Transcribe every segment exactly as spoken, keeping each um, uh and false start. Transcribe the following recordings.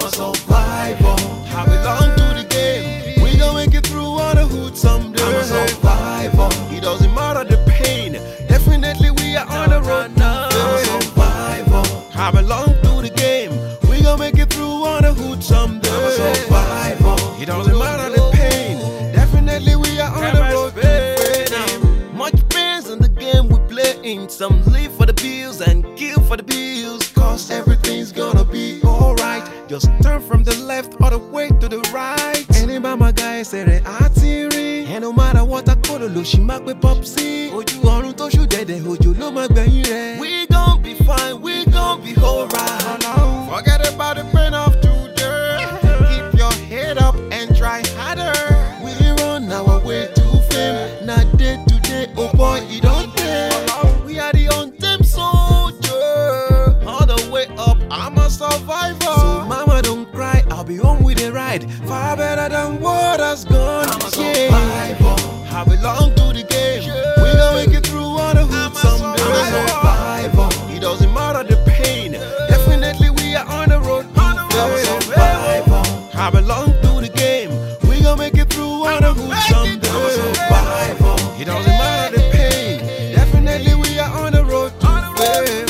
a survivor. I belong to the game. We gon' make it through all the hood someday. I'm a survivor. It doesn't matter the pain. Definitely we are on the road now. I'm a survivor. I belong to the game. We gon' make it through all the hood someday. I'm a survivor. It doesn't matter the pain. Definitely we are on the road to fame. Much pains in the game we playing. Some live for the bills and kill for the bills. Cause everything's gonna be alright. Just turn from the left all the way to the right. Any mama guy say they artillery. And no matter what I call the she mark with popsy. Oju orun to shoot dead, oju lo ma gbeyin re. We gon' be fine, we gon' be alright. Forget about the pain of today. Keep your head up and try harder. We run our way to fame. Not day to day, oh boy, you don't care. We are the untamed soldier. All the way up, I'm a survivor. So mama don't cry, I'll be home with a ride. Far better than what has gone. I'm a survivor. I belong to the game. We gon' make it through all the hoods someday. I'm a survivor. It doesn't matter the pain. Definitely we are on the road to fame. I'm a survivor. I belong to the game. We gon' make it through all the hoods someday. I'm a survivor. It doesn't matter the pain. Definitely we are on the road to fame.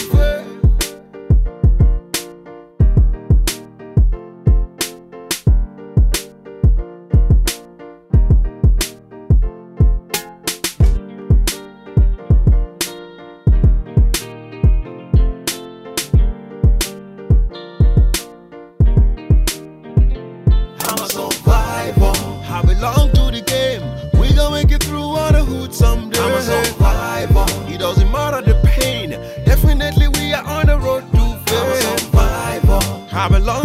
I'm a survivor. I belong to the game. We gon' make it through all the hoods someday. I'm a survivor. It doesn't matter the pain. Definitely we are on the road to fame. I'm a survivor. I belong